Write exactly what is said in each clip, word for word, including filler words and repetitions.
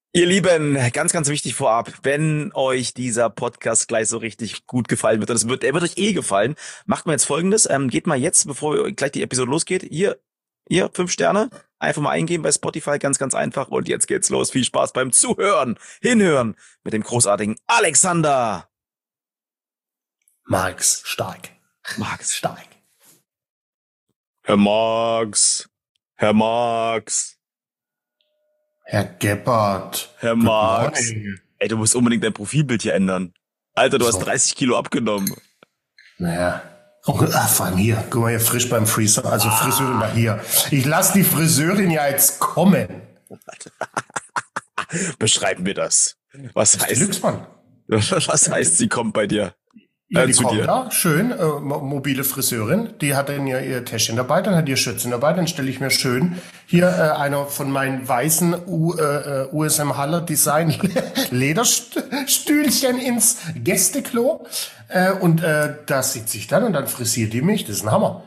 Ihr Lieben, ganz, ganz wichtig vorab, wenn euch dieser Podcast gleich so richtig gut gefallen wird, und es wird, er wird euch eh gefallen, macht mal jetzt Folgendes, ähm, geht mal jetzt, bevor wir- gleich die Episode losgeht, hier, hier, fünf Sterne, einfach mal eingeben bei Spotify, ganz, ganz einfach, und jetzt geht's los. Viel Spaß beim Zuhören, Hinhören mit dem großartigen Alexander Marx Stark. Marx. Stark. Herr Marx, Herr Marx, Herr Gebhardt. Herr Good Marx. morning. Ey, du musst unbedingt dein Profilbild hier ändern. Alter, du So. hast dreißig Kilo abgenommen. Naja. Oh, ach, vor allem hier. Guck mal hier, frisch beim Friseur. Also Ah. Friseurin mal hier. Ich lasse die Friseurin ja jetzt kommen. Beschreiben wir das. Was Das ist heißt, Glücksmann. was heißt, sie kommt bei dir? Ja, Äh, die zu kommt dir. da, schön, äh, mo- mobile Friseurin, die hat dann ja ihr Täschchen dabei, dann hat ihr Schürzchen dabei, dann stelle ich mir schön hier äh, einer von meinen weißen U, äh, U S M Haller Design Lederstühlchen ins Gästeklo äh, und äh, da sitzt sich dann und dann frisiert die mich, das ist ein Hammer.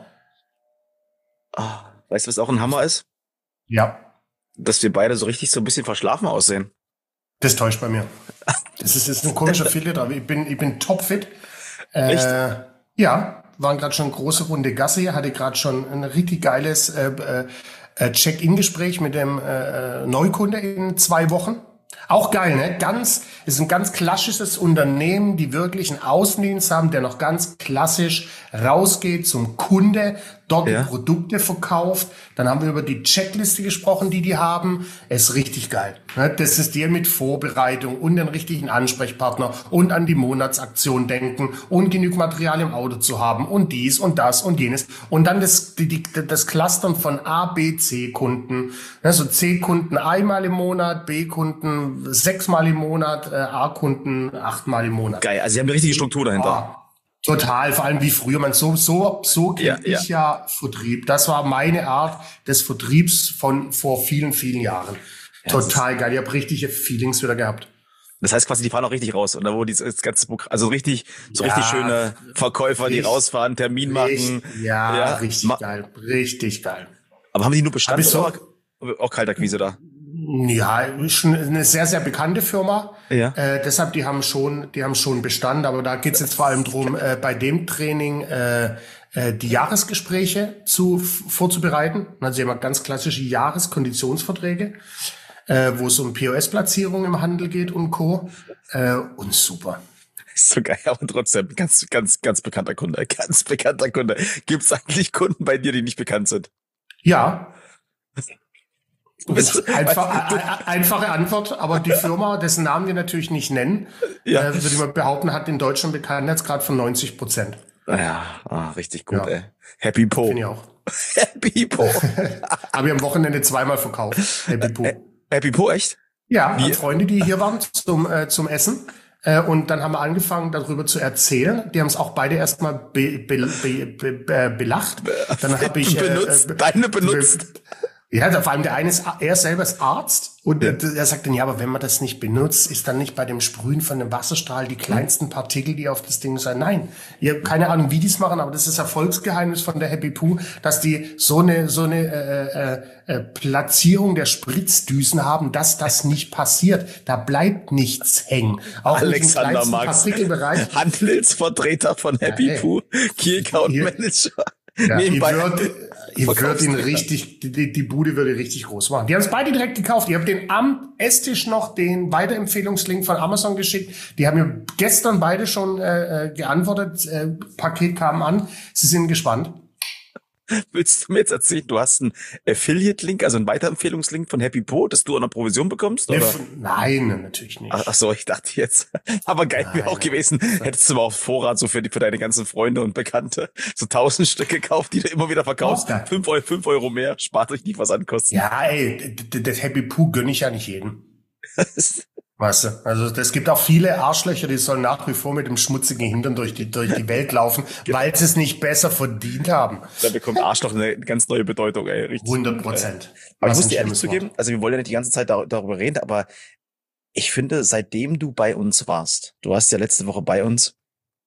Ah, weißt du, was auch ein Hammer ist? Ja, Dass wir beide so richtig so ein bisschen verschlafen aussehen. das täuscht bei mir. Das ist, das ist ein komischer Filter drauf. Ich bin, ich bin topfit. Echt? Äh, ja, waren gerade schon große Runde Gasse hier, hatte gerade schon ein richtig geiles äh, äh, Check-in-Gespräch mit dem äh, Neukunde in zwei Wochen. Auch geil, ne? Ganz, ist ein ganz klassisches Unternehmen, die wirklich einen Außendienst haben, der noch ganz klassisch rausgeht zum Kunde, dort Ja. die Produkte verkauft. Dann haben wir über die Checkliste gesprochen, die die haben. Es ist richtig geil. Ne? Das ist dir mit Vorbereitung und den richtigen Ansprechpartner und an die Monatsaktion denken und genug Material im Auto zu haben und dies und das und jenes. Und dann das, die, die, das Clustern von A, B, C-Kunden. Also C-Kunden einmal im Monat, B-Kunden sechsmal im Monat, äh, A-Kunden achtmal im Monat. Geil, also sie haben eine richtige Struktur dahinter. Ah, total, vor allem wie früher. Man so so so Ja, kenne ich ja Vertrieb. Das war meine Art des Vertriebs von vor vielen vielen Jahren. das Total geil. Ich habe richtige Feelings wieder gehabt. Das heißt quasi, die fahren auch richtig raus. Und da wo dieses ganze Programm, also richtig, so Ja, richtig schöne Verkäufer, die richtig- rausfahren, Termin machen. Richtig, ja, Ja, richtig ma- geil. Richtig geil. Aber haben die nur Bestand Hab ich so- oder auch Kaltakquise da? Ja, ist schon eine sehr, sehr bekannte Firma. Ja. Äh, deshalb, die haben schon, die haben schon Bestand, aber da geht's jetzt vor allem drum, äh, bei dem Training äh, äh, die Jahresgespräche zu f- vorzubereiten. Also sie haben ganz klassische Jahreskonditionsverträge, äh, wo es um P O S-Platzierung im Handel geht und Co. Äh, und super. Ist so geil, aber trotzdem, ganz, ganz, ganz bekannter Kunde, ganz bekannter Kunde. Gibt's eigentlich Kunden bei dir, die nicht bekannt sind? Ja, Du bist einfach, äh, einfache Antwort, aber die Firma, dessen Namen wir natürlich nicht nennen, Ja. äh, würde ich mal behaupten, hat in Deutschland Bekanntheitsgrad von neunzig Prozent. Ja, ah, richtig gut, Ja. ey. Happy Po. Finde ich auch. Happy Po. Aber wir haben am Wochenende zweimal verkauft. Happy Po. Happy Po, echt? Ja, Wie? haben Freunde, die hier waren zum, äh, zum Essen. Äh, und dann haben wir angefangen, darüber zu erzählen. Die haben es auch beide erstmal be, be, be, be, be, belacht. Dann habe ich äh, benutzt, äh, deine benutzt. Ja, vor allem der eine ist, er selber ist Arzt und Ja. äh, er sagt dann, ja, aber wenn man das nicht benutzt, ist dann nicht bei dem Sprühen von dem Wasserstrahl die kleinsten Partikel, die auf das Ding sind. Nein, ich habe keine Ahnung, wie die es machen, aber das ist Erfolgsgeheimnis von der Happy Poo, dass die so eine so eine äh, äh, äh, Platzierung der Spritzdüsen haben, dass das nicht passiert. Da bleibt nichts hängen. Auch Alexander nicht im kleinsten Marx, Partikelbereich. Handelsvertreter von Happy ey. Po, Key Account Hier- Manager. Ja, ich Nebenbei- würde ich würd ihn Verkaufstrainer. richtig, die, die Bude würde richtig groß machen. Die haben es beide direkt gekauft. Ich habe den am Esstisch noch den Weiterempfehlungslink von Amazon geschickt. Die haben mir gestern beide schon äh, äh, geantwortet. Äh, Paket kam an. Sie sind gespannt. Willst du mir jetzt erzählen, du hast einen Affiliate-Link, also einen Weiterempfehlungslink von Happy Po, dass du an der Provision bekommst? Nee, Oder? f- Nein, natürlich nicht. Ach, ach so, ich dachte jetzt. Aber geil wäre auch gewesen, hättest du mal auf Vorrat so für, die, für deine ganzen Freunde und Bekannte so tausend Stück gekauft, die du immer wieder verkaufst. Auch geil. Fünf Euro, fünf Euro mehr, spart euch nicht was an Kosten. Ja, ey, d- d- das Happy Poo gönn ich ja nicht jedem. Weißt du, also es gibt auch viele Arschlöcher, die sollen nach wie vor mit dem schmutzigen Hintern durch die, durch die Welt laufen, weil sie es nicht besser verdient haben. Da bekommt Arschloch eine ganz neue Bedeutung, ey. Richtig. hundert Prozent. Aber ich Was muss ein dir ehrlich schlimmes zugeben, Wort. also wir wollen ja nicht die ganze Zeit dar darüber reden, aber ich finde, seitdem du bei uns warst, du warst ja letzte Woche bei uns,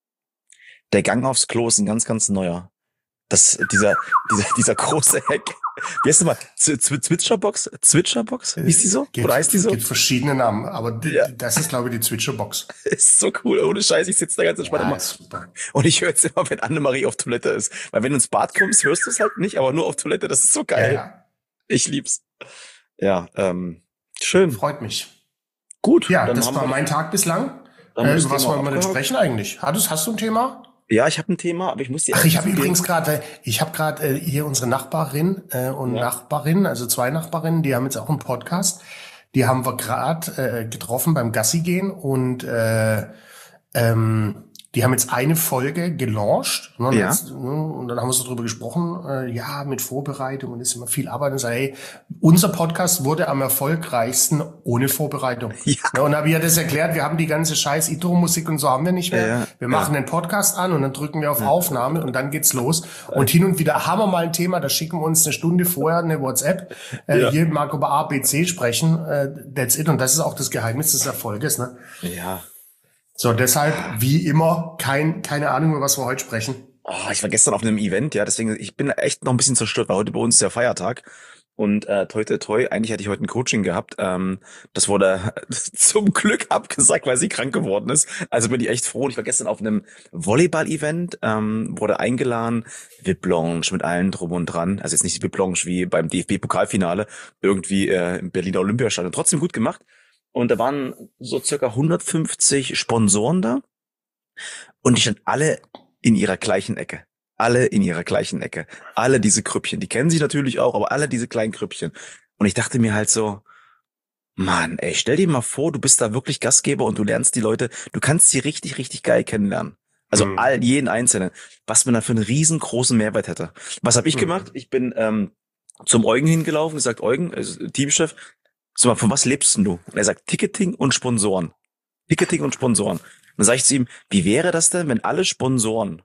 der Gang aufs Klo ist ein ganz, ganz neuer. Das, dieser, dieser, dieser große Heck, Wie heißt die mal? Z- Z- Zwitscherbox? Zwitscherbox? Hieß die so? Gibt, Oder heißt die so? gibt verschiedene Namen, aber d- Ja, das ist, glaube ich, die Zwitscherbox. ist so cool. Ohne Scheiß, ich sitze da ganz entspannt Ja, immer. ist super. Und ich höre jetzt immer, wenn Annemarie auf Toilette ist. Weil wenn du ins Bad kommst, hörst du es halt nicht, aber nur auf Toilette. Das ist so Ja, geil. ja, Ich lieb's. Ja, ähm, schön. freut mich. Gut, Ja, dann das haben war wir, mein Tag bislang. dann haben wir Äh, das über was Thema wollen wir denn abgehakt. sprechen eigentlich? Hattest, hast du ein Thema? Ja, ich habe ein Thema, aber ich muss dir Ach, ehrlich ich habe zugeben. übrigens gerade, ich habe gerade äh, hier unsere Nachbarin äh, und Ja. Nachbarin, also zwei Nachbarinnen, die haben jetzt auch einen Podcast. Die haben wir gerade äh, getroffen beim Gassi gehen und äh, ähm, die haben jetzt eine Folge gelauncht. Ne, und, Ja. jetzt, ne, und dann haben wir so drüber gesprochen, äh, ja, mit Vorbereitung und ist immer viel Arbeit. Und sag, hey, unser Podcast wurde am erfolgreichsten ohne Vorbereitung. Ja. Ne, und habe ich ja das erklärt, wir haben die ganze scheiß Intro-Musik und so haben wir nicht mehr. Ja, wir ja. machen den Podcast an und dann drücken wir auf Aufnahme und dann geht's los. Und hin und wieder haben wir mal ein Thema, da schicken wir uns eine Stunde vorher eine WhatsApp. Äh, Ja. Hier mag über A, B, C sprechen. Äh, that's it. Und das ist auch das Geheimnis des Erfolges. Ne? Ja. So, deshalb, wie immer, kein, keine Ahnung, über was wir heute sprechen. Oh, ich war gestern auf einem Event, ja, deswegen, ich bin echt noch ein bisschen zerstört, weil heute bei uns ist ja Feiertag. Und äh, toi toi toi, eigentlich hätte ich heute ein Coaching gehabt. Ähm, das wurde zum Glück abgesagt, weil sie krank geworden ist. Also bin ich echt froh. Ich war gestern auf einem Volleyball-Event, ähm, wurde eingeladen, V I P-Lounge mit allen drum und dran. Also jetzt nicht die V I P-Lounge wie beim D F B-Pokalfinale, irgendwie äh, im Berliner Olympiastadion. Trotzdem gut gemacht. Und da waren so circa hundertfünfzig Sponsoren da. Und die standen alle in ihrer gleichen Ecke. Alle in ihrer gleichen Ecke. Alle diese Grüppchen. Die kennen sich natürlich auch, aber alle diese kleinen Grüppchen. Und ich dachte mir halt so, Mann, ey, stell dir mal vor, du bist da wirklich Gastgeber und du lernst die Leute, du kannst sie richtig, richtig geil kennenlernen. Also Mhm. all, jeden Einzelnen. Was man da für einen riesengroßen Mehrwert hätte. Was habe ich Mhm. gemacht? Ich bin ähm, zum Eugen hingelaufen, gesagt, Eugen, also Teamchef, sag mal, von was lebst denn du? Und er sagt, Ticketing und Sponsoren. Ticketing und Sponsoren. Dann sage ich zu ihm, wie wäre das denn, wenn alle Sponsoren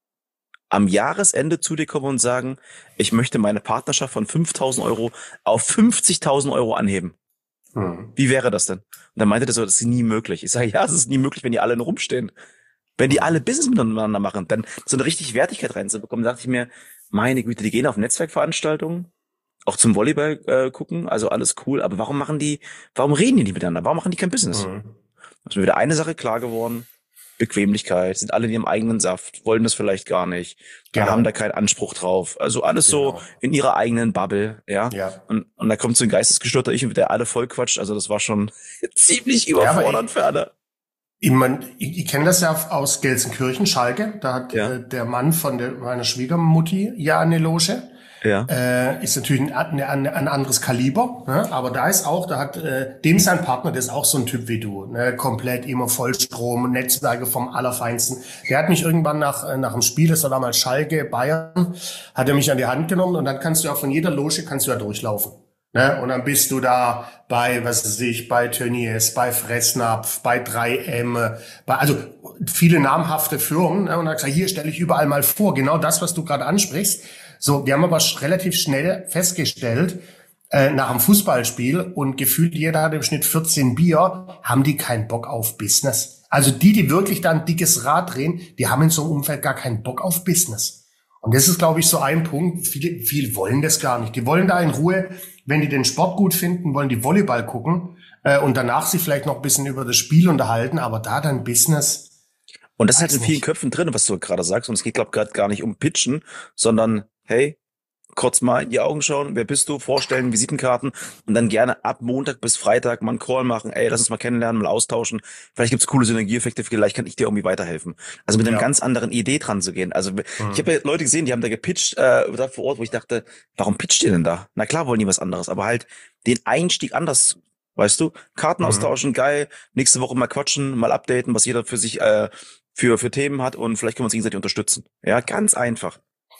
am Jahresende zu dir kommen und sagen, ich möchte meine Partnerschaft von fünftausend Euro auf fünfzigtausend Euro anheben? Mhm. Wie wäre das denn? Und dann meinte er so, das ist nie möglich. Ich sage, ja, es ist nie möglich, wenn die alle nur rumstehen. Wenn die alle Business miteinander machen, dann so eine richtig Wertigkeit reinzubekommen, dachte ich mir, meine Güte, die gehen auf Netzwerkveranstaltungen, auch zum Volleyball äh, gucken, also alles cool, aber warum machen die, warum reden die nicht miteinander? Warum machen die kein Business? Mhm. ist mir wieder eine Sache klar geworden. Bequemlichkeit, sind alle in ihrem eigenen Saft, wollen das vielleicht gar nicht, Genau. haben da keinen Anspruch drauf. Also alles Genau. so in ihrer eigenen Bubble, ja. Ja. Und, und da kommt so ein geistesgestörter Ich, der alle voll quatscht. Also das war schon ziemlich aber überfordernd für alle. Ich, mein, ich, ich kenne das ja aus Gelsenkirchen, Schalke. Da hat Ja. äh, der Mann von der, meiner Schwiegermutti ja eine Loge. Ja. Äh, ist natürlich ein, ein, ein anderes Kaliber, ne? Aber da ist auch, da hat äh, dem sein Partner, der ist auch so ein Typ wie du, ne? Komplett immer Vollstrom, Netzwerke vom Allerfeinsten. Der hat mich irgendwann nach äh, nach dem Spiel, das war damals Schalke, Bayern, hat er mich an die Hand genommen und dann kannst du ja von jeder Loge kannst du ja durchlaufen. Ne? Und dann bist du da bei, was weiß ich, bei Tönnies, bei Fressnapf, bei drei M, bei, also viele namhafte Firmen. Ne? Und dann gesagt, hier stelle ich überall mal vor, genau das, was du gerade ansprichst. So, wir haben aber sch- relativ schnell festgestellt, äh, nach dem Fußballspiel und gefühlt jeder hat im Schnitt vierzehn Bier, haben die keinen Bock auf Business. Also die, die wirklich da ein dickes Rad drehen, die haben in so einem Umfeld gar keinen Bock auf Business. Und das ist, glaube ich, so ein Punkt. Viele, viele wollen das gar nicht. Die wollen da in Ruhe, wenn die den Sport gut finden, wollen die Volleyball gucken äh, und danach sich vielleicht noch ein bisschen über das Spiel unterhalten, aber da dann Business. Und das ist halt Weiß in vielen nicht. Köpfen drin, was du gerade sagst. Und es geht, glaube ich, gerade gar nicht um Pitchen, sondern, hey, kurz mal in die Augen schauen, wer bist du, vorstellen, Visitenkarten und dann gerne ab Montag bis Freitag mal einen Call machen. Ey, lass uns mal kennenlernen, mal austauschen. Vielleicht gibt's coole Synergieeffekte, vielleicht kann ich dir irgendwie weiterhelfen. Also mit einer Ja. ganz anderen Idee dran zu gehen. Also ich habe ja Leute gesehen, die haben da gepitcht, äh, da vor Ort, wo ich dachte, warum pitcht ihr denn da? Na klar wollen die was anderes, aber halt den Einstieg anders, weißt du? Karten Mhm. austauschen, geil. Nächste Woche mal quatschen, mal updaten, was jeder für sich äh, für für Themen hat und vielleicht können wir uns gegenseitig unterstützen. Ja, ganz einfach.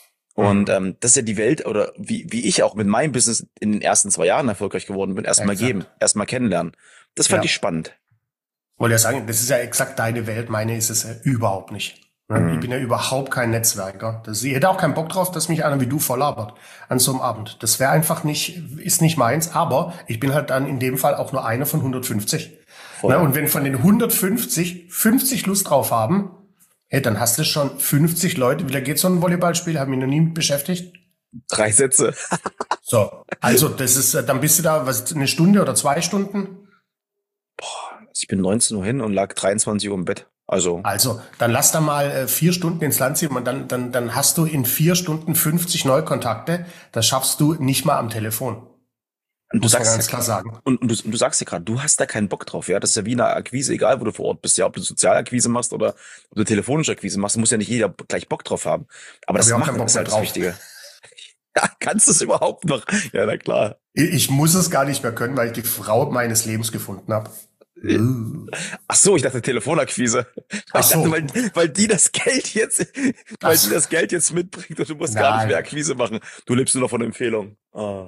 Und Mhm. ähm, das ist ja die Welt, oder wie wie ich auch mit meinem Business in den ersten zwei Jahren erfolgreich geworden bin, erstmal Exakt. geben, erstmal kennenlernen. Das fand Ja. ich spannend. Wollte ja sagen, das ist ja exakt deine Welt, meine ist es ja überhaupt nicht. Ne? Mhm. Ich bin ja überhaupt kein Netzwerker. Das, ich hätte auch keinen Bock drauf, dass mich einer wie du voll labert an so einem Abend. Das wäre einfach nicht, ist nicht meins, aber ich bin halt dann in dem Fall auch nur einer von hundertfünfzig. Voll. Ne? Und wenn von den hundertfünfzig fünfzig Lust drauf haben, hey, dann hast du schon fünfzig Leute. Wie lange geht so ein Volleyballspiel? Habe mich noch nie mit beschäftigt. Drei Sätze. So, also das ist, dann bist du da, was, eine Stunde oder zwei Stunden? Boah, also ich bin neunzehn Uhr hin und lag dreiundzwanzig Uhr im Bett. Also. Also, dann lass da mal äh, vier Stunden ins Land ziehen und dann, dann, dann hast du in vier Stunden fünfzig Neukontakte. Das schaffst du nicht mal am Telefon. Und du Muss man sagst ganz ja, klar sagen. und, und, du, und du sagst ja gerade, du hast da keinen Bock drauf, ja. Das ist ja wie eine Akquise, egal wo du vor Ort bist, ja, ob du Sozialakquise machst oder ob du telefonische Akquise machst, muss ja nicht jeder gleich Bock drauf haben. Aber Hab das ich auch keinen Machen Bock ist mehr halt das drauf. Wichtige. Ja, kannst du es überhaupt noch? Ja, na klar. Ich, ich muss es gar nicht mehr können, weil ich die Frau meines Lebens gefunden habe. Ach so, ich dachte Telefonakquise. Ach Ich dachte, so. weil, weil die das Geld jetzt, Ach weil so. die das Geld jetzt mitbringt und du musst gar nicht mehr Nein. Akquise machen. Du lebst nur noch von Empfehlung. Oh.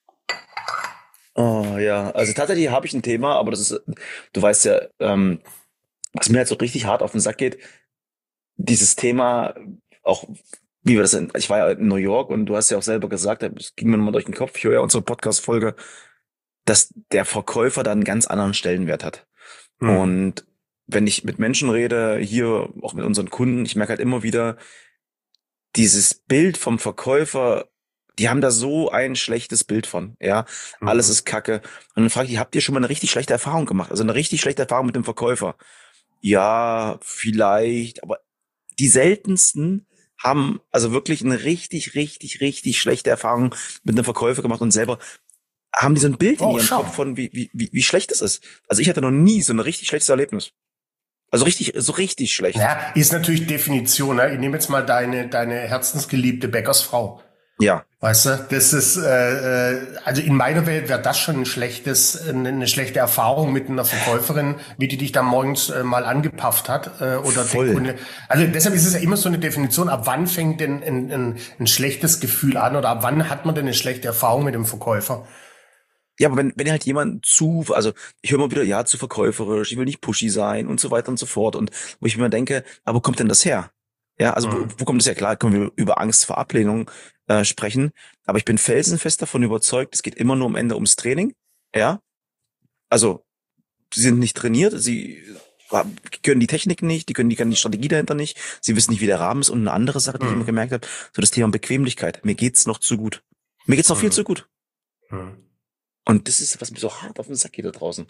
Oh, ja. Also tatsächlich habe ich ein Thema, aber das ist, du weißt ja, ähm, was mir halt so richtig hart auf den Sack geht, dieses Thema, auch wie wir das in, ich war ja in New York und du hast ja auch selber gesagt, es ging mir nochmal durch den Kopf, ich höre ja unsere Podcast-Folge, dass der Verkäufer da einen ganz anderen Stellenwert hat. Hm. Und wenn ich mit Menschen rede, hier auch mit unseren Kunden, ich merke halt immer wieder, dieses Bild vom Verkäufer, die haben da so ein schlechtes Bild von, ja. Mhm. Alles ist Kacke. Und dann frage ich, habt ihr schon mal eine richtig schlechte Erfahrung gemacht? Also eine richtig schlechte Erfahrung mit dem Verkäufer? Ja, vielleicht, aber die seltensten haben also wirklich eine richtig, richtig, richtig schlechte Erfahrung mit einem Verkäufer gemacht und selber haben die so ein Bild in Oh, ihrem schau. Kopf von, wie, wie, wie, wie schlecht es ist. Also ich hatte noch nie so ein richtig schlechtes Erlebnis. Also richtig, so richtig schlecht. Ja, ist natürlich Definition. Ne? Ich nehme jetzt mal deine, deine herzensgeliebte Bäckersfrau. Ja. Weißt du, das ist, äh, äh, also in meiner Welt wäre das schon ein schlechtes, eine, eine schlechte Erfahrung mit einer Verkäuferin, wie die dich da morgens äh, mal angepafft hat äh, oder Voll. der Kunde. Also deshalb ist es ja immer so eine Definition, ab wann fängt denn ein, ein, ein schlechtes Gefühl an oder ab wann hat man denn eine schlechte Erfahrung mit dem Verkäufer? Ja, aber wenn, wenn halt jemand zu, also ich höre immer wieder, ja, zu verkäuferisch, ich will nicht pushy sein und so weiter und so fort. Und wo ich mir denke, aber wo kommt denn das her? Ja, also Mhm. wo, wo kommt das her? Klar, können wir über Angst vor Ablehnung äh, sprechen, aber ich bin felsenfest davon überzeugt, es geht immer nur am Ende ums Training. Ja, also sie sind nicht trainiert, sie haben- können die Technik nicht, die können die, können die Strategie dahinter nicht, sie wissen nicht, wie der Rahmen ist. Und eine andere Sache, die ich Mhm. immer gemerkt habe, so das Thema Bequemlichkeit. Mir geht's noch zu gut. Mir geht's noch viel Mhm. zu gut. Mhm. Und das ist, was mir so hart auf den Sack geht da draußen.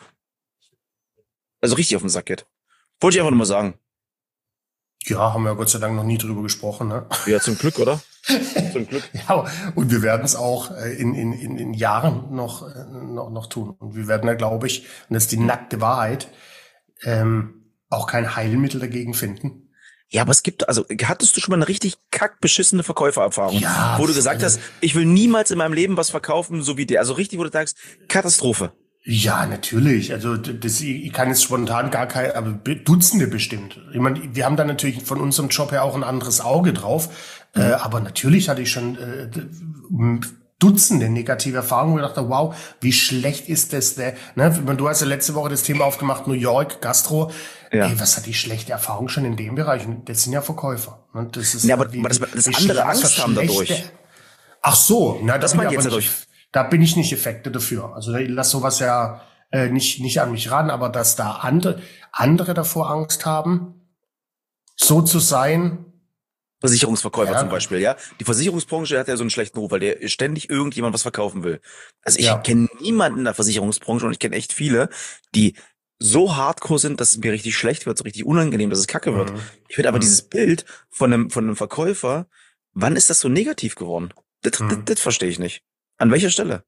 Also richtig auf den Sack geht. Wollte ich einfach nur mal sagen. Ja, haben wir Gott sei Dank noch nie drüber gesprochen, ne? Ja, zum Glück, oder? Zum Glück. Ja, und wir werden es auch äh, in, in, in, in Jahren noch, äh, noch, noch tun. Und wir werden da, glaube ich, und das ist die nackte Wahrheit, ähm, auch kein Heilmittel dagegen finden. Ja, aber es gibt, also hattest du schon mal eine richtig kackbeschissene Verkäufererfahrung, Ja, wo du gesagt also- hast, ich will niemals in meinem Leben was verkaufen, so wie der. Also richtig, wo du sagst, Katastrophe. Ja, natürlich. Also das, ich kann jetzt spontan gar keine, aber Dutzende bestimmt. Ich meine, wir haben da natürlich von unserem Job her auch ein anderes Auge drauf. Mhm. Äh, aber natürlich hatte ich schon äh, Dutzende negative Erfahrungen, wo ich dachte, wow, wie schlecht ist das denn? Ne? Du hast ja letzte Woche das Thema aufgemacht, New York, Gastro. Ja. Ey, was hat die schlechte Erfahrung schon in dem Bereich? Das sind ja Verkäufer. Ne? Das ist, Ja, aber, wie, aber das, wie- das wie andere schlecht- Angst haben schlechte- dadurch. Ach so, na, Das da bin meint ich ihr jetzt aber dadurch? nicht, da bin ich nicht Effekte dafür. Also ich lasse sowas ja äh, nicht nicht an mich ran, aber dass da andere andere davor Angst haben, so zu sein. Versicherungsverkäufer Ja. zum Beispiel, ja. Die Versicherungsbranche hat ja so einen schlechten Ruf, weil der ständig irgendjemand was verkaufen will. Also ich Ja. kenne niemanden in der Versicherungsbranche und ich kenne echt viele, die so hardcore sind, dass es mir richtig schlecht wird, so richtig unangenehm, dass es kacke wird. Mhm. Ich finde aber Mhm. dieses Bild von einem, von einem Verkäufer, wann ist das so negativ geworden? Das, Mhm. das, das verstehe ich nicht. An welcher Stelle?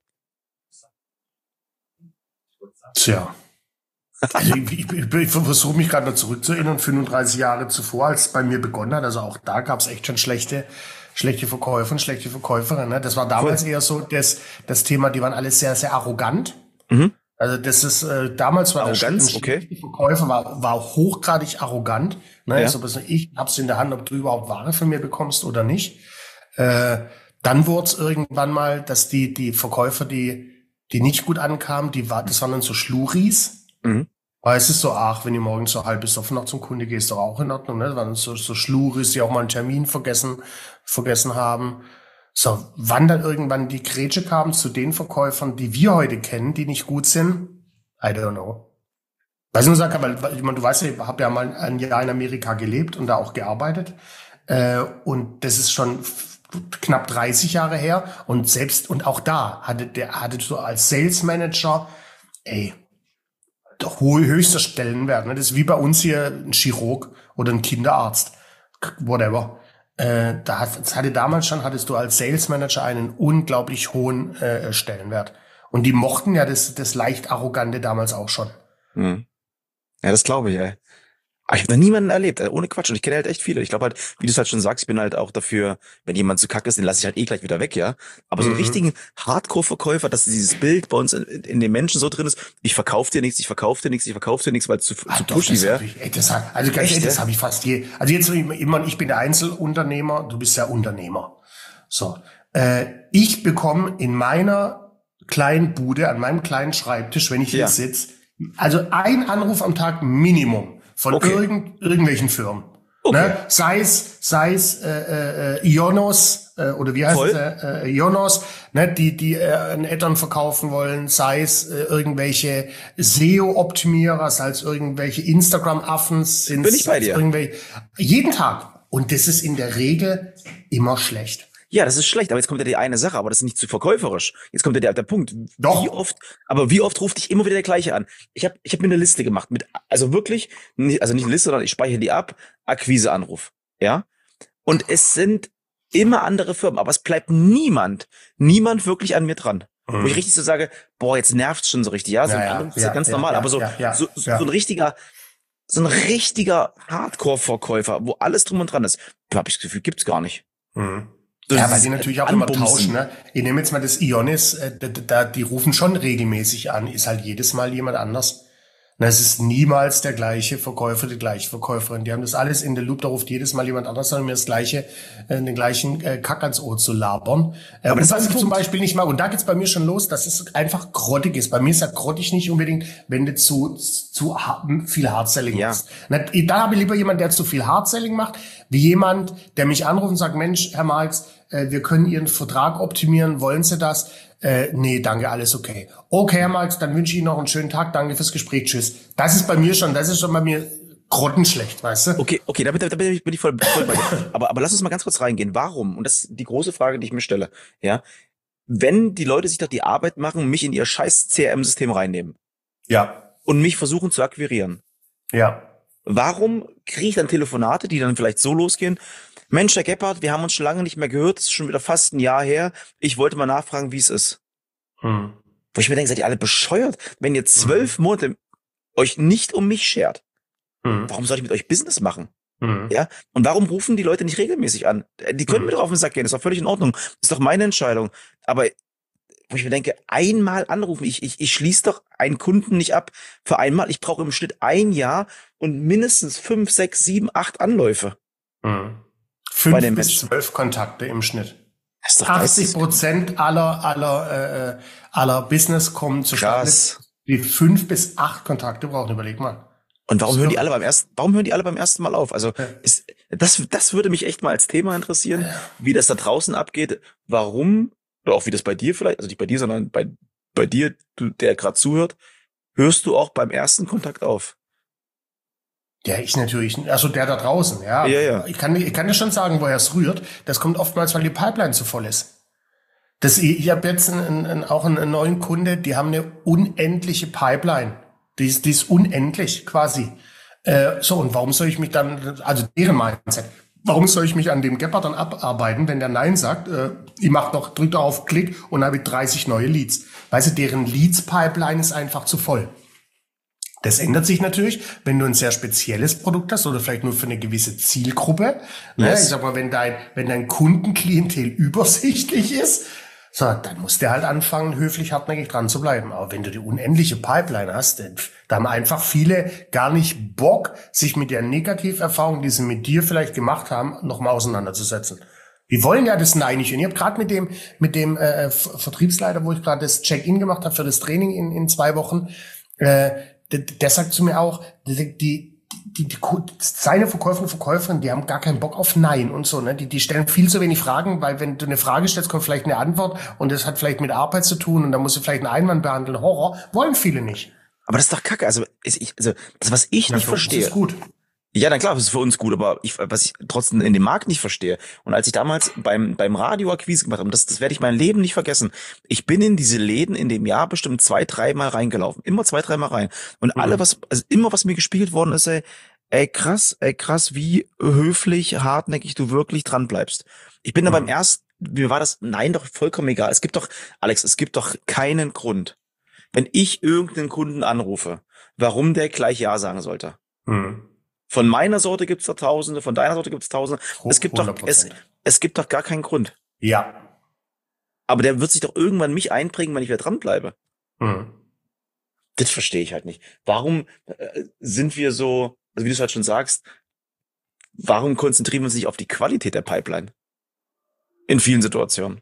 Tja. Also ich, ich, ich, ich versuche mich gerade noch zurückzuerinnern, fünfunddreißig Jahre zuvor, als es bei mir begonnen hat. Also auch da gab es echt schon schlechte, schlechte Verkäufer und schlechte Verkäuferinnen. Ne? Das war damals Voll. eher so das, das Thema, die waren alle sehr, sehr arrogant. Mhm. Also das ist, äh, damals war der Arroganz, ein okay. schlechter Verkäufer, war, war hochgradig arrogant. Ne? Ja. Also also ich hab's in der Hand, ob du überhaupt Ware von mir bekommst oder nicht. Äh, dann wurde es irgendwann mal, dass die, die Verkäufer, die, die nicht gut ankamen, die war, das waren dann so Schluris. Mhm. Weil es ist so, ach, wenn du morgens so halb besoffen noch zum Kunde gehst, doch auch in Ordnung, ne? Das waren so, so Schluris, die auch mal einen Termin vergessen, vergessen haben. So, wann dann irgendwann die Grätsche kam zu den Verkäufern, die wir heute kennen, die nicht gut sind, I don't know. Weiß ich nur sagen, weil, weil ich meine, du weißt ja, ich habe ja mal ein Jahr in Amerika gelebt und da auch gearbeitet. Äh, und das ist schon f- knapp dreißig Jahre her. Und selbst, und auch da hatte der, hatte so als Sales Manager, ey, doch hohe, höchster Stellenwert. Ne? Das ist wie bei uns hier ein Chirurg oder ein Kinderarzt. Whatever. Äh, da hat, das hatte damals schon, hattest du als Sales Manager einen unglaublich hohen äh, Stellenwert. Und die mochten ja das, das leicht Arrogante damals auch schon. Hm. Ja, das glaube ich, ey. Aber ich habe noch niemanden erlebt, äh, ohne Quatsch. Und ich kenne halt echt viele. Ich glaube halt, wie du es halt schon sagst, ich bin halt auch dafür, wenn jemand zu kacke ist, den lasse ich halt eh gleich wieder weg, ja. Aber so einen Mhm. richtigen Hardcore-Verkäufer, dass dieses Bild bei uns in, in den Menschen so drin ist, ich verkaufe dir nichts, ich verkaufe dir nichts, ich verkaufe dir nichts, weil es zu, Ah, zu doch, pushy das wäre. hab ich, ey, das hab, also ganz Echt, ehrlich, das ja? habe ich fast je. Also jetzt immer, ich bin der Einzelunternehmer, du bist ja Unternehmer. So, äh, ich bekomme in meiner kleinen Bude, an meinem kleinen Schreibtisch, wenn ich hier Ja. sitze, also ein Anruf am Tag Minimum von Okay. irgend, irgendwelchen Firmen. Okay. Ne? Sei es, sei es äh, äh, Ionos äh, oder wie heißt Voll. es, äh, äh, Ionos, ne? die die äh, ein Add-on verkaufen wollen, sei es äh, irgendwelche S E O-Optimierer, sei es irgendwelche Instagram-Affen, sind Bin ich bei dir. irgendwelche jeden Tag. Und das ist in der Regel immer schlecht. Ja, das ist schlecht, aber jetzt kommt ja die eine Sache, aber das ist nicht zu verkäuferisch. Jetzt kommt ja der, der Punkt. Doch. Wie oft, aber wie oft ruft dich immer wieder der gleiche an? Ich habe ich hab mir eine Liste gemacht mit, also wirklich, nicht- also nicht eine Liste, sondern ich speichere die ab, Akquiseanruf, ja? Und es sind immer andere Firmen, aber es bleibt niemand, niemand wirklich an mir dran. Mhm. Wo ich richtig so sage, boah, jetzt nervt's schon so richtig, ja? So Ja, ein ja, Anruf ist ja, ja ganz ja, normal, ja, aber so, ja, ja, so, so, ja. so ein richtiger, so ein richtiger Hardcore-Verkäufer, wo alles drum und dran ist, habe ich das Gefühl, gibt's gar nicht. Mhm. So Ja, weil dieses die natürlich auch immer Anbumsen. tauschen. Ne? Ich nehme jetzt mal das Ionis, äh, da, da, die rufen schon regelmäßig an, ist halt jedes Mal jemand anders. Na, es ist niemals der gleiche Verkäufer, die gleiche Verkäuferin. Die haben das alles in der Loop, da ruft jedes Mal jemand anders an, um mir das gleiche, äh, den gleichen äh, Kack ans Ohr zu labern. Äh, Aber und das was ist ich ein zum Punkt. Beispiel nicht mag, und da geht's bei mir schon los, dass es einfach grottig ist. Bei mir ist ja grottig nicht unbedingt, wenn du zu, zu ha- viel Hardselling Ja. machst. Na, da habe ich lieber jemand, der zu viel Hardselling macht, wie jemand, der mich anruft und sagt, Mensch, Herr Marx, äh, wir können Ihren Vertrag optimieren, wollen Sie das? Äh, nee, danke, alles okay. Okay, Herr Marx, dann wünsche ich Ihnen noch einen schönen Tag, danke fürs Gespräch, tschüss. Das ist bei mir schon, das ist schon bei mir grottenschlecht, weißt du? Okay, okay, da bin, da bin ich bin ich voll, voll bei dir. Aber, aber lass uns mal ganz kurz reingehen. Warum? Und das ist die große Frage, die ich mir stelle. Ja, wenn die Leute sich doch die Arbeit machen, mich in ihr scheiß C R M-System reinnehmen Ja, und mich versuchen zu akquirieren, ja. warum kriege ich dann Telefonate, die dann vielleicht so losgehen? Mensch, Herr Gebhardt, wir haben uns schon lange nicht mehr gehört, es ist schon wieder fast ein Jahr her. Ich wollte mal nachfragen, wie es ist. Hm. Wo ich mir denke, seid ihr alle bescheuert? Wenn ihr zwölf Monate euch nicht um mich schert, Hm. warum soll ich mit euch Business machen? Hm. Ja, und warum rufen die Leute nicht regelmäßig an? Die können Mhm. mir doch auf den Sack gehen, ist doch völlig in Ordnung. Ist doch meine Entscheidung. Aber wo ich mir denke, einmal anrufen, ich, ich, ich schließe doch einen Kunden nicht ab für einmal. Ich brauche im Schnitt ein Jahr und mindestens fünf, sechs, sieben, acht Anläufe. Hm. Bei Fünf den bis Menschen. zwölf Kontakte im Schnitt. Das ist doch achtzig geistes- Prozent aller, aller, äh, aller Business kommen zustande, Krass. die fünf bis acht Kontakte brauchen, überleg mal. Und warum So. hören die alle beim ersten, warum hören die alle beim ersten Mal auf? Also, Ja. ist, das, das würde mich echt mal als Thema interessieren, wie das da draußen abgeht. Warum, oder auch wie das bei dir vielleicht, also nicht bei dir, sondern bei, bei dir, du, der gerade zuhört, hörst du auch beim ersten Kontakt auf? Ja, ich natürlich, also der da draußen, ja. Ja, ja. Ich kann, ich kann dir schon sagen, woher es rührt. Das kommt oftmals, weil die Pipeline zu voll ist. Das, ich ich habe jetzt einen, einen, auch einen, einen neuen Kunde, die haben eine unendliche Pipeline. Die ist, die ist unendlich quasi. Äh, so, und warum soll ich mich dann, also deren Mindset, warum soll ich mich an dem Gebhardt dann abarbeiten, wenn der Nein sagt, äh, ich mach doch, drück doch auf Klick und dann habe ich dreißig neue Leads. Weißt du, deren Leads-Pipeline ist einfach zu voll. Das ändert sich natürlich, wenn du ein sehr spezielles Produkt hast oder vielleicht nur für eine gewisse Zielgruppe. Ne? Yes. Ich sag mal, wenn dein, wenn dein Kundenklientel übersichtlich ist, so, dann musst du halt anfangen, höflich hartnäckig dran zu bleiben. Aber wenn du die unendliche Pipeline hast, dann, da haben einfach viele gar nicht Bock, sich mit der Negativerfahrung, die sie mit dir vielleicht gemacht haben, nochmal auseinanderzusetzen. Die wollen ja das Nein nicht. Und ich habe gerade mit dem mit dem äh, Vertriebsleiter, wo ich gerade das Check-in gemacht habe für das Training in, in zwei Wochen, äh, der, der sagt zu mir auch, die, die, die, die seine Verkäufer und Verkäuferinnen, die haben gar keinen Bock auf Nein und so, ne? Die, die stellen viel zu wenig Fragen, weil wenn du eine Frage stellst, kommt vielleicht eine Antwort und das hat vielleicht mit Arbeit zu tun und dann musst du vielleicht einen Einwand behandeln. Horror, wollen viele nicht. Aber das ist doch Kacke. Also, ist ich, also das, was ich Ja, nicht für uns verstehe. ist gut. Ja, dann klar, das ist für uns gut, aber ich, was ich trotzdem in dem Markt nicht verstehe. Und als ich damals beim, beim Radio Akquise gemacht habe, das, das werde ich mein Leben nicht vergessen. Ich bin in diese Läden in dem Jahr bestimmt zwei, dreimal reingelaufen. Immer zwei, dreimal rein. Und alle, Mhm. was, also immer was mir gespiegelt worden ist, ey, ey, krass, ey, krass, wie höflich, hartnäckig du wirklich dran bleibst. Ich bin da beim Mhm. ersten, mir war das, nein, doch vollkommen egal. Es gibt doch, Alex, es gibt doch keinen Grund, wenn ich irgendeinen Kunden anrufe, warum der gleich Ja sagen sollte. Mhm. Von meiner Sorte gibt's da Tausende, von deiner Sorte gibt's Tausende. Es gibt doch, hundert es, Prozent. es gibt doch gar keinen Grund. Ja. Aber der wird sich doch irgendwann mich einprägen, wenn ich wieder dranbleibe. Mhm. Das verstehe ich halt nicht. Warum äh, sind wir so, also wie du es halt schon sagst, warum konzentrieren wir uns nicht auf die Qualität der Pipeline? In vielen Situationen.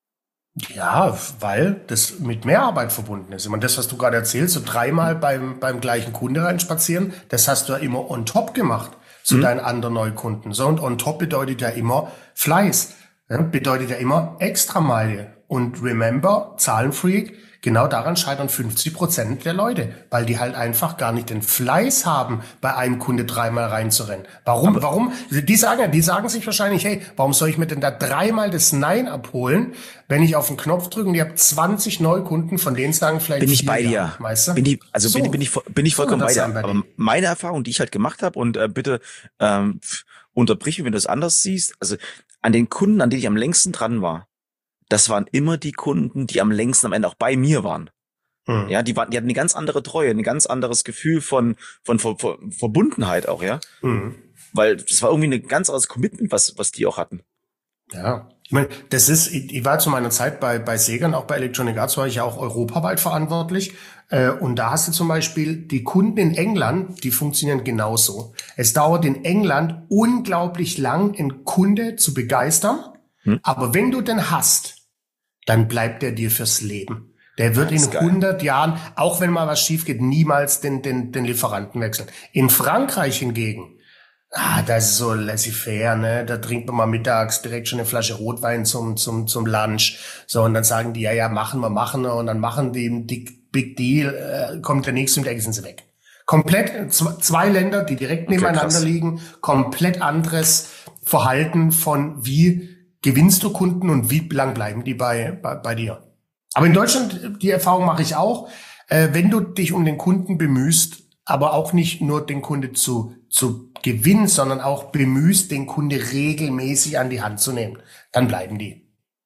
Ja, weil das mit Mehrarbeit verbunden ist. Ich meine, das, was du gerade erzählst, so dreimal beim, beim gleichen Kunde reinspazieren, das hast du ja immer on top gemacht zu Mhm. deinen anderen Neukunden. So, und on top bedeutet ja immer Fleiß, ja, bedeutet ja immer Extrameile. Und remember, Zahlenfreak, genau daran scheitern fünfzig Prozent der Leute, weil die halt einfach gar nicht den Fleiß haben, bei einem Kunde dreimal reinzurennen. Warum, Aber warum? Die sagen, ja, die sagen sich wahrscheinlich, hey, warum soll ich mir denn da dreimal das Nein abholen, wenn ich auf den Knopf drücke und ich habe zwanzig Neukunden, von denen sagen vielleicht bin ich vier bei dir. Ja, weißt du? Bin ich, also So. bin, bin ich, bin ich So vollkommen wird bei das dir. sein bei Aber denen. meine Erfahrung, die ich halt gemacht habe, und äh, bitte ähm, pf, unterbrich mich, wenn du es anders siehst. Also an den Kunden, an denen ich am längsten dran war, das waren immer die Kunden, die am längsten am Ende auch bei mir waren. Hm. Ja, die waren, die hatten eine ganz andere Treue, ein ganz anderes Gefühl von, von, von, von Verbundenheit auch, ja. Hm. Weil das war irgendwie ein ganz anderes Commitment, was, was die auch hatten. Ja. Ich meine, das ist, ich, ich war zu meiner Zeit bei, bei Segern, auch bei Electronic Arts war ich ja auch europaweit verantwortlich. Äh, und da hast du zum Beispiel die Kunden in England, die funktionieren genauso. Es dauert in England unglaublich lang, einen Kunde zu begeistern. Hm? Aber wenn du den hast, dann bleibt er dir fürs Leben. Der wird Das in ist geil. hundert Jahren, auch wenn mal was schief geht, niemals den, den, den Lieferanten wechseln. In Frankreich hingegen, ah, das ist so laissez-faire, ne? Da trinkt man mal mittags direkt schon eine Flasche Rotwein zum, zum, zum Lunch. So, und dann sagen die, ja, ja, machen wir, machen wir. Und dann machen die einen Big, Big Deal, äh, kommt der nächste und der sind sie weg. Komplett, zwei Länder, die direkt Okay, nebeneinander krass. liegen, komplett anderes Verhalten von wie gewinnst du Kunden und wie lang bleiben die bei, bei, bei dir. Aber in Deutschland, die Erfahrung mache ich auch, äh, wenn du dich um den Kunden bemühst, aber auch nicht nur den Kunde zu, zu gewinnen, sondern auch bemühst, den Kunde regelmäßig an die Hand zu nehmen, dann bleiben die.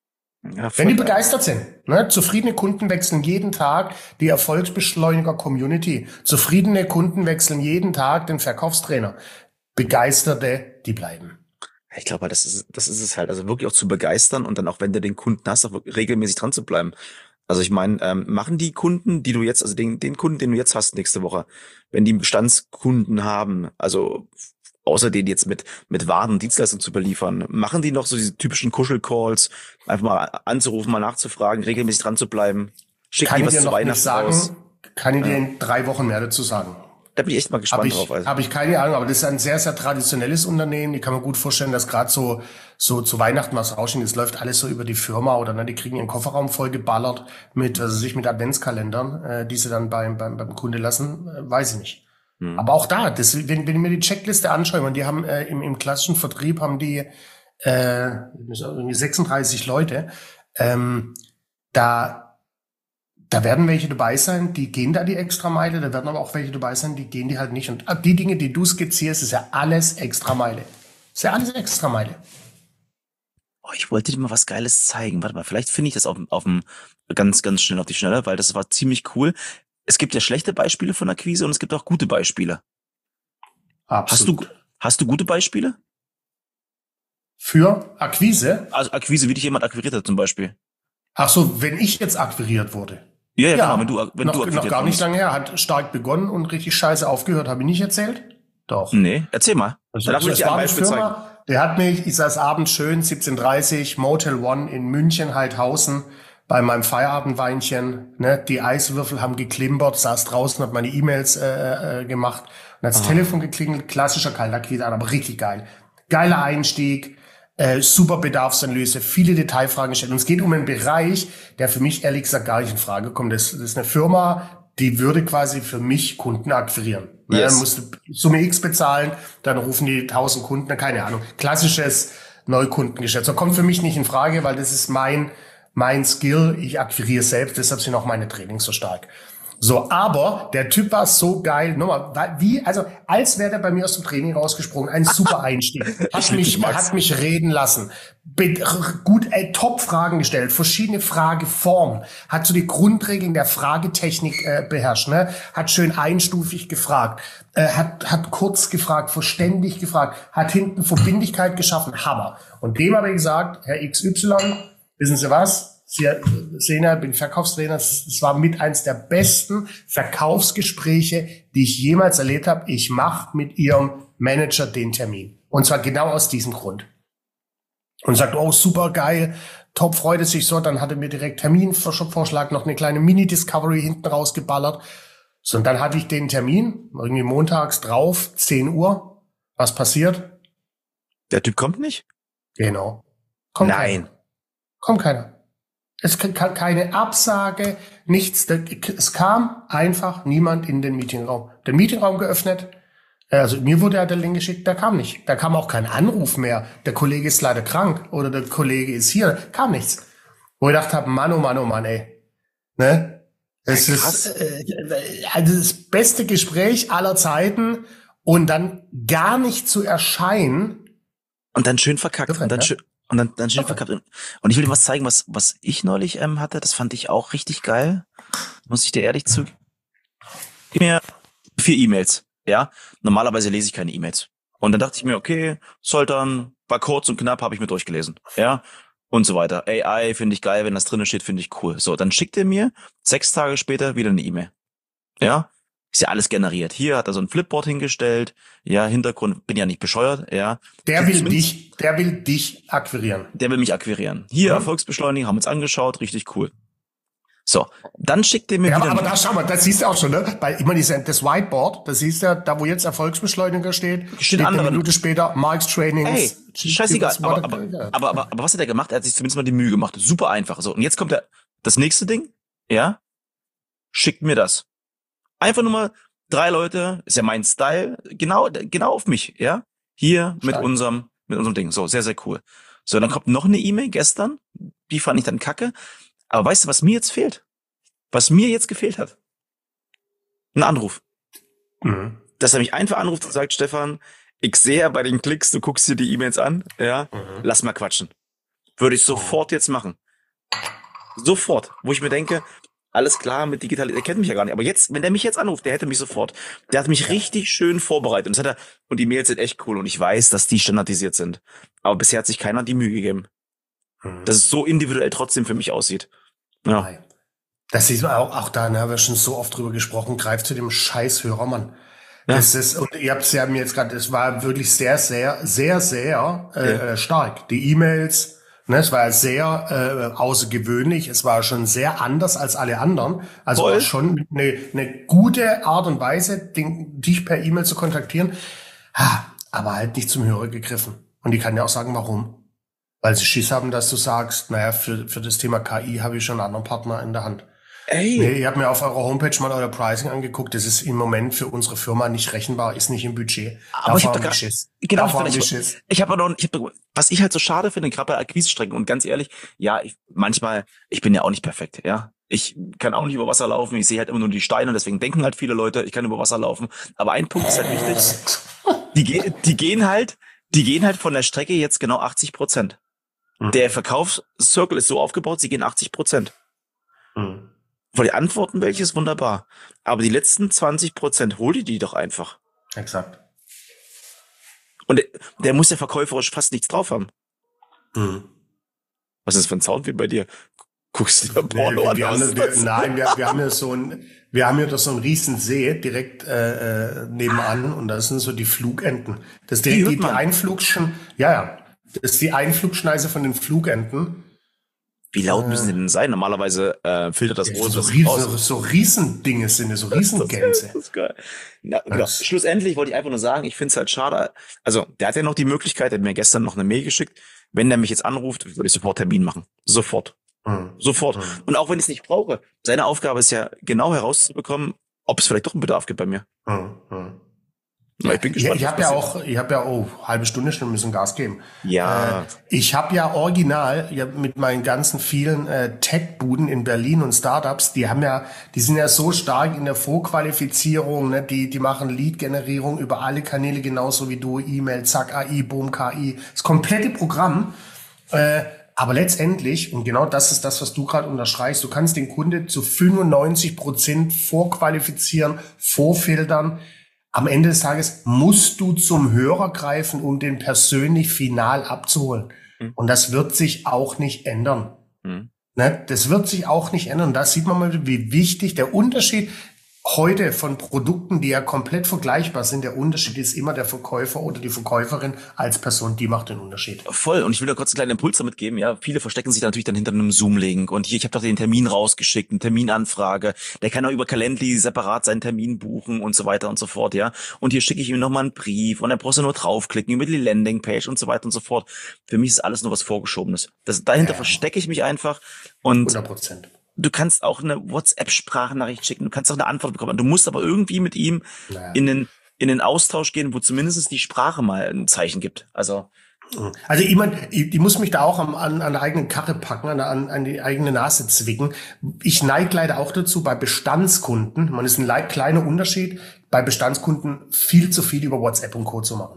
Ja, Wenn die voll geil. begeistert sind. Ne? Zufriedene Kunden wechseln jeden Tag die Erfolgsbeschleuniger-Community. Zufriedene Kunden wechseln jeden Tag den Verkaufstrainer. Begeisterte, die bleiben. Ich glaube, das ist, das ist es halt. Also wirklich auch zu begeistern und dann auch, wenn du den Kunden hast, auch wirklich regelmäßig dran zu bleiben. Also ich meine, ähm, machen die Kunden, die du jetzt, also den, den Kunden, den du jetzt hast nächste Woche, wenn die einen Bestandskunden haben, also außer den jetzt mit mit Waren und Dienstleistungen zu beliefern, machen die noch so diese typischen Kuschelcalls, einfach mal anzurufen, mal nachzufragen, regelmäßig dran zu bleiben, schicken Kann die ich was dir zu noch nicht Weihnachten sagen, raus. kann ich dir Ja. in drei Wochen mehr dazu sagen. Da bin ich echt mal Habe gespannt ich, drauf. Also. hab ich keine Ahnung, aber das ist ein sehr, sehr traditionelles Unternehmen. Ich kann mir gut vorstellen, dass gerade so, so zu Weihnachten was raussteht. Das läuft alles so über die Firma oder ne, die kriegen ihren Kofferraum voll geballert mit, also sich mit Adventskalendern, äh, die sie dann beim, beim, beim Kunde lassen, äh, weiß ich nicht. Hm. Aber auch da, das, wenn, wenn ich mir die Checkliste anschaue, und die haben äh, im, im klassischen Vertrieb haben die äh, irgendwie sechsunddreißig Leute, ähm, da Da werden welche dabei sein, die gehen da die Extrameile, da werden aber auch welche dabei sein, die gehen die halt nicht. Und die Dinge, die du skizzierst, ist ja alles Extrameile. Ist ja alles Extrameile. Oh, ich wollte dir mal was Geiles zeigen. Warte mal, vielleicht finde ich das auf, auf dem ganz, ganz schnell auf die Schnelle, weil das war ziemlich cool. Es gibt ja schlechte Beispiele von Akquise und es gibt auch gute Beispiele. Absolut. Hast du, hast du gute Beispiele? Für Akquise? Also Akquise, wie dich jemand akquiriert hat zum Beispiel. Ach so, wenn ich jetzt akquiriert wurde. Ja, ja, genau, wenn du, wenn noch, du akquiriert noch gar nicht wurdest. lange her. Hat stark begonnen und richtig scheiße aufgehört. Habe ich nicht erzählt? Doch. Nee, erzähl mal. Also, Danach will ich das dir ein war eine Beispiel zeigen. Firma, der hat mich, ich saß abends schön, siebzehn Uhr dreißig, Motel One in München, Heidhausen, bei meinem Feierabendweinchen. Ne? Die Eiswürfel haben geklimpert, saß draußen, hat meine E-Mails äh, äh, gemacht und hat das Ah. Telefon geklingelt, klassischer Kaltakquise, aber richtig geil. Geiler Einstieg, äh, super Bedarfsanalyse, viele Detailfragen gestellt. Und es geht um einen Bereich, der für mich ehrlich gesagt gar nicht in Frage kommt. Das, das ist eine Firma, die würde quasi für mich Kunden akquirieren. Ne, Yes. dann musst du Summe X bezahlen, dann rufen die tausend Kunden, keine Ahnung. Klassisches Neukundengeschäft. So kommt für mich nicht in Frage, weil das ist mein, mein Skill. Ich akquiriere selbst, deshalb sind auch meine Trainings so stark. So, aber der Typ war so geil. Nochmal, wie, also, als wäre der bei mir aus dem Training rausgesprungen. Ein super Einstieg. Hat mich, hat mich reden lassen. Be- gut, ey, Top-Fragen gestellt. Verschiedene Frageformen. Hat so die Grundregeln der Fragetechnik äh, beherrscht, ne? Hat schön einstufig gefragt. Äh, hat, hat kurz gefragt, verständig gefragt. Hat hinten Verbindlichkeit geschaffen. Hammer. Und dem habe ich gesagt, Herr X Y, wissen Sie was? Sie sehen ja, bin Verkaufstrainer. Das war mit eins der besten Verkaufsgespräche, die ich jemals erlebt habe. Ich mache mit Ihrem Manager den Termin. Und zwar genau aus diesem Grund. Und sagt, oh, super geil, top, freut es sich so. Dann hat er mir direkt Terminvorschlag, noch eine kleine Mini-Discovery hinten rausgeballert. So, und dann hatte ich den Termin, irgendwie montags drauf, zehn Uhr. Was passiert? Der Typ kommt nicht? Genau. Kommt Nein. Keiner. Kommt keiner. Es kann keine Absage, nichts. Es kam einfach niemand in den Meetingraum. Den Meetingraum geöffnet. Also mir wurde ja der Link geschickt, der kam nicht. Da kam auch kein Anruf mehr. Der Kollege ist leider krank oder der Kollege ist hier. Kam nichts. Wo ich gedacht habe, Mann, oh Mann, oh Mann, ey. Ne? Es Ja, ist äh, also das beste Gespräch aller Zeiten und dann gar nicht zu erscheinen. Und dann schön verkackt. Irre, und dann ne? schön, und dann, dann schön Irre. verkackt. Und ich will dir was zeigen, was, was ich neulich ähm, hatte. Das fand ich auch richtig geil. Muss ich dir ehrlich zu. Gib mir vier E-Mails. Ja, normalerweise lese ich keine E-Mails. Und dann dachte ich mir, okay, Soltan, war kurz und knapp, habe ich mir durchgelesen. Ja, und so weiter. A I finde ich geil, wenn das drinnen steht, finde ich cool. So, dann schickt er mir sechs Tage später wieder eine E-Mail. Ja, ist ja alles generiert. Hier hat er so ein Flipboard hingestellt. Ja, Hintergrund, bin ja nicht bescheuert. Ja, Der will Zumindest- dich, der will dich akquirieren. Der will mich akquirieren. Hier, Ja. Erfolgsbeschleunigung, haben uns angeschaut, richtig cool. So, dann schickt er mir Ja, wieder... aber, aber da schau mal, das siehst du auch schon, ne? Weil ich meine, das Whiteboard, das siehst du, da wo jetzt Erfolgsbeschleuniger steht, steht eine andere- Minute später Marks Trainings. Ey, scheißegal. Aber, aber, aber, aber, aber was hat er gemacht? Er hat sich zumindest mal die Mühe gemacht. Super einfach. So, und jetzt kommt der, das nächste Ding. Ja, schickt mir das. Einfach nur mal drei Leute, ist ja mein Style, genau, genau auf mich, ja. Hier mit Stark. unserem, mit unserem Ding. So, sehr, sehr cool. So, dann kommt noch eine E-Mail gestern. Die fand ich dann kacke. Aber weißt du, was mir jetzt fehlt? Was mir jetzt gefehlt hat? Ein Anruf. Mhm. Dass er mich einfach anruft und sagt, Stefan, ich sehe ja bei den Klicks, du guckst dir die E-Mails an, ja, Mhm. lass mal quatschen. Würde ich sofort jetzt machen. Sofort. Wo ich mir denke, alles klar mit Digitalisierung, er kennt mich ja gar nicht. Aber jetzt, wenn der mich jetzt anruft, der hätte mich sofort. Der hat mich richtig schön vorbereitet. Und das hat er, und die Mails sind echt cool. Und ich weiß, dass die standardisiert sind. Aber bisher hat sich keiner die Mühe gegeben. Mhm. Dass es so individuell trotzdem für mich aussieht. Ja. Nein. Das sieht man auch, auch da, ne, haben wir schon so oft drüber gesprochen, greift zu dem Scheißhörer, Mann. Ja. Das ist, und ihr habt es ja mir jetzt gerade, es war wirklich sehr, sehr, sehr, sehr äh, Ja. äh, stark. Die E-Mails, ne, es war sehr äh, außergewöhnlich, es war schon sehr anders als alle anderen. Also Voll. auch schon eine, eine gute Art und Weise, den, dich per E-Mail zu kontaktieren, ha, aber halt nicht zum Hörer gegriffen. Und ich kann ja auch sagen, warum. Weil sie Schiss haben, dass du sagst, naja, für, für das Thema K I habe ich schon einen anderen Partner in der Hand. Ey. Nee, ihr habt mir auf eurer Homepage mal euer Pricing angeguckt. Das ist im Moment für unsere Firma nicht rechenbar, ist nicht im Budget. Aber ich hab Davor da haben die gar- Schiss. Genau, Davor haben die vielleicht- Schiss. Ich habe noch, ich hab, was ich halt so schade finde, gerade bei Akquise-Strecken und ganz ehrlich, ja, ich, manchmal, ich bin ja auch nicht perfekt, ja. Ich kann auch nicht über Wasser laufen, ich sehe halt immer nur die Steine und deswegen denken halt viele Leute, ich kann über Wasser laufen. Aber ein Punkt ist halt wichtig, die, ge- die gehen halt, die gehen halt von der Strecke jetzt genau achtzig Prozent. Mhm. Der Verkaufscircle ist so aufgebaut, sie gehen achtzig Prozent. Mhm. Weil die Antworten welche ist wunderbar. Aber die letzten zwanzig Prozent hol die die doch einfach. Exakt. Und der, der muss ja verkäuferisch fast nichts drauf haben. Mhm. Was ist das für ein Sound wie bei dir? Guckst du dir Nee, Porno wir, an? wir Was haben, ist wir, das? nein, wir, wir haben ja so ein, wir haben ja doch so einen riesen See direkt äh, äh, nebenan und das sind so die Flugenten. Das ist Die die, hört die, die man. Einflugschen, ja, ja. Das ist die Einflugschneise von den Flugenten. Wie laut müssen die denn sein? Normalerweise äh, filtert das Ja, Rohr so, das riesen, raus. so Riesendinge sind es, so Riesengänse. Das ist geil. Na, genau. Das- Schlussendlich wollte ich einfach nur sagen, ich finde es halt schade. Also, der hat ja noch die Möglichkeit, der hat mir gestern noch eine Mail geschickt. Wenn der mich jetzt anruft, würde ich sofort Termin machen. Sofort. Hm. Sofort. Hm. Und auch wenn ich es nicht brauche, seine Aufgabe ist ja genau herauszubekommen, ob es vielleicht doch einen Bedarf gibt bei mir. Hm. Hm. Ja, ich bin gespannt. Ich, ich habe ja auch, ich habe ja, oh, halbe Stunde schon müssen Gas geben. Ja. Äh, ich habe ja original ja, mit meinen ganzen vielen äh, Tech-Buden in Berlin und Startups, die haben ja, die sind ja so stark in der Vorqualifizierung, ne? die, die machen Lead-Generierung über alle Kanäle genauso wie du, E-Mail, zack, A I, Boom, K I, das komplette Programm. Äh, aber letztendlich, und genau das ist das, was du gerade unterstreichst, du kannst den Kunde zu fünfundneunzig Prozent vorqualifizieren, vorfiltern. Am Ende des Tages musst du zum Hörer greifen, um den persönlich final abzuholen. Mhm. Und das wird sich auch nicht ändern. Mhm. Ne? Das wird sich auch nicht ändern. Da sieht man mal, wie wichtig der Unterschied heute von Produkten, die ja komplett vergleichbar sind, der Unterschied ist immer der Verkäufer oder die Verkäuferin als Person, die macht den Unterschied. Voll. Und ich will da kurz einen kleinen Impuls damit geben. Ja, viele verstecken sich da natürlich dann hinter einem Zoom-Link. Und hier, ich habe doch den Termin rausgeschickt, eine Terminanfrage. Der kann auch über Calendly separat seinen Termin buchen und so weiter und so fort. Ja. Und hier schicke ich ihm nochmal einen Brief und dann brauchst du nur draufklicken über die Landingpage und so weiter und so fort. Für mich ist alles nur was Vorgeschobenes. Das, dahinter ja. verstecke ich mich einfach. Und hundert Prozent. Du kannst auch eine WhatsApp-Sprachnachricht schicken, du kannst auch eine Antwort bekommen. Du musst aber irgendwie mit ihm naja. in den in den Austausch gehen, wo zumindest die Sprache mal ein Zeichen gibt. Also also ich meine, ich, ich muss mich da auch am, an, an der eigenen Karre packen, an, an, an die eigene Nase zwicken. Ich neige leider auch dazu, bei Bestandskunden, man ist ein le- kleiner Unterschied, bei Bestandskunden viel zu viel über WhatsApp und Co. zu machen.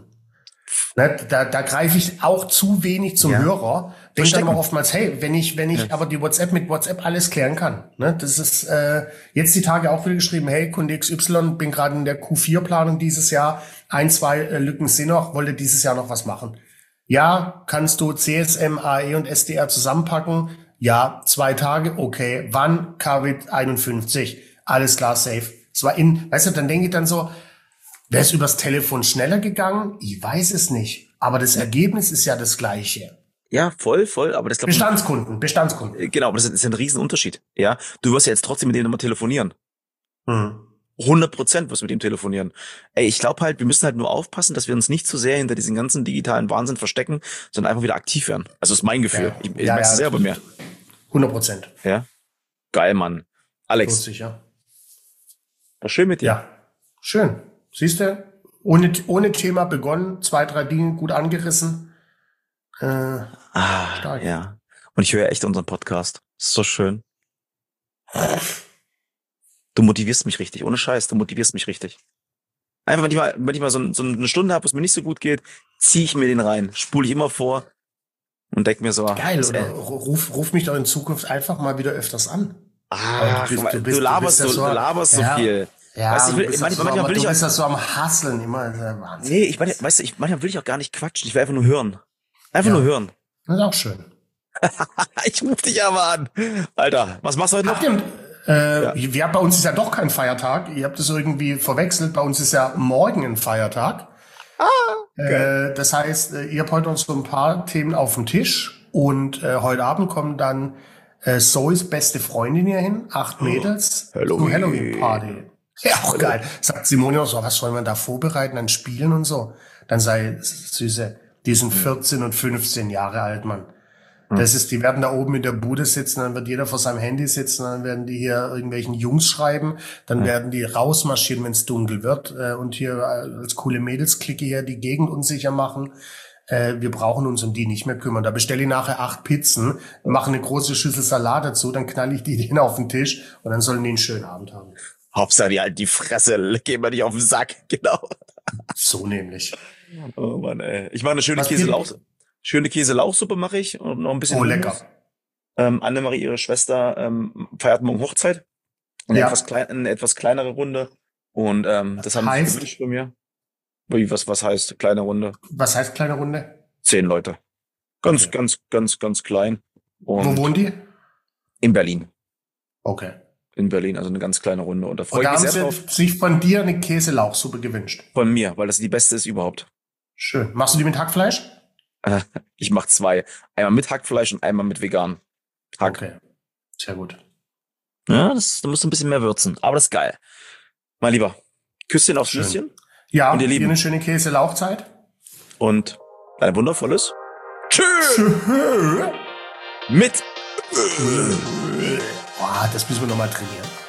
Ne, da, da greife ich auch zu wenig zum ja. Hörer. Denke dann aber oftmals, hey, wenn ich, wenn ich ja. aber die WhatsApp mit WhatsApp alles klären kann. Ne, das ist äh, jetzt die Tage auch wieder geschrieben, hey, Kunde X Y, bin gerade in der Q vier Planung dieses Jahr, ein, zwei äh, Lücken sind noch, wollte dieses Jahr noch was machen. Ja, kannst du C S M, A E und S D R zusammenpacken? Ja, zwei Tage, okay. Wann? K W einundfünfzig. Alles klar, safe. Es war in, weißt du, dann denke ich dann so, wäre es übers Telefon schneller gegangen? Ich weiß es nicht. Aber das Ergebnis ist ja das gleiche. Ja, voll, voll. Aber das glaub, Bestandskunden, Bestandskunden. Genau, aber das ist ein Riesenunterschied. Ja, du wirst ja jetzt trotzdem mit denen immer telefonieren. Hm. hundert Prozent wirst du mit ihm telefonieren. Ey, ich glaube halt, wir müssen halt nur aufpassen, dass wir uns nicht zu sehr hinter diesen ganzen digitalen Wahnsinn verstecken, sondern einfach wieder aktiv werden. Also ist mein Gefühl. Ja. Ich, ich ja, merke es ja, sehr bei mir. hundert Prozent. Ja. Geil, Mann. Alex. Sicher. War schön mit dir. Ja. Schön. Siehst du? Ohne, ohne Thema begonnen, zwei, drei Dinge gut angerissen. Äh, ah, stark. Ja. Und ich höre echt unseren Podcast. Ist so schön. Du motivierst mich richtig. Ohne Scheiß, du motivierst mich richtig. Einfach, wenn ich mal, wenn ich mal so, so eine Stunde habe, wo es mir nicht so gut geht, ziehe ich mir den rein, spule ich immer vor und denke mir so. Geil, oder äh, ruf, ruf mich doch in Zukunft einfach mal wieder öfters an. Ah, du, bist, du, bist, du laberst, du, bist so, du laberst so ja. viel. Ja, weißt, ich will, manchmal, manchmal, manchmal will du ich bist auch, das so am Hasseln immer. Wahnsinn. Nee, ich meine, weißt du, ich, manchmal will ich auch gar nicht quatschen. Ich will einfach nur hören. Einfach ja. nur hören. Das ist auch schön. Ich ruf dich aber an. Alter, was machst du heute noch? Habt ihr, äh, ja. wir, bei uns ist ja doch kein Feiertag. Ihr habt das irgendwie verwechselt. Bei uns ist ja morgen ein Feiertag. Ah, okay. äh, das heißt, ihr habt heute uns so ein paar Themen auf dem Tisch. Und äh, heute Abend kommen dann äh, Zoes beste Freundin hier hin. Acht Mädels. Oh, Halloween. Halloween-Party. Ja, auch geil. Sagt Simone auch so, was wollen wir da vorbereiten an Spielen und so? Dann sei Süße, die sind vierzehn und fünfzehn Jahre alt, Mann. Das ist, die werden da oben in der Bude sitzen, dann wird jeder vor seinem Handy sitzen, dann werden die hier irgendwelchen Jungs schreiben, dann werden die rausmarschieren, wenn es dunkel wird, äh, und hier als coole Mädelsklicke hier die Gegend unsicher machen. Äh, wir brauchen uns um die nicht mehr kümmern. Da bestelle ich nachher acht Pizzen, mache eine große Schüssel Salat dazu, dann knall ich die denen auf den Tisch und dann sollen die einen schönen Abend haben. Hauptsache, die halten die Fresse, gehen wir nicht auf den Sack, genau. So nämlich. Oh Mann, ey. Ich mache eine schöne Käselauch, schöne Käselauchsuppe mache ich und noch ein bisschen. Oh, lecker. Ähm, Annemarie, ihre Schwester, ähm, feiert morgen Hochzeit. Eine, ja. etwas klein, eine etwas kleinere Runde. Und ähm, das haben sie gewünscht von mir. Wie, was, was heißt kleine Runde? Was heißt kleine Runde? Zehn Leute. Ganz, okay. ganz, ganz, ganz klein. Und wo wohnen die? In Berlin. Okay. In Berlin, also eine ganz kleine Runde. Und da freue ich mich sehr sehr drauf. Haben sie sich von dir eine Käselauchsuppe gewünscht? Von mir, weil das die beste ist überhaupt. Schön. Machst du die mit Hackfleisch? Ich mache zwei. Einmal mit Hackfleisch und einmal mit vegan. Hack. Okay. Sehr gut. Ja, das, da musst du ein bisschen mehr würzen. Aber das ist geil. Mein Lieber, Küsschen aufs Nüsschen. Ja, und ihr Lieben. Eine schöne Käselauchzeit. Und ein wundervolles Tschö. Tschö. Mit Boah, das müssen wir nochmal trainieren.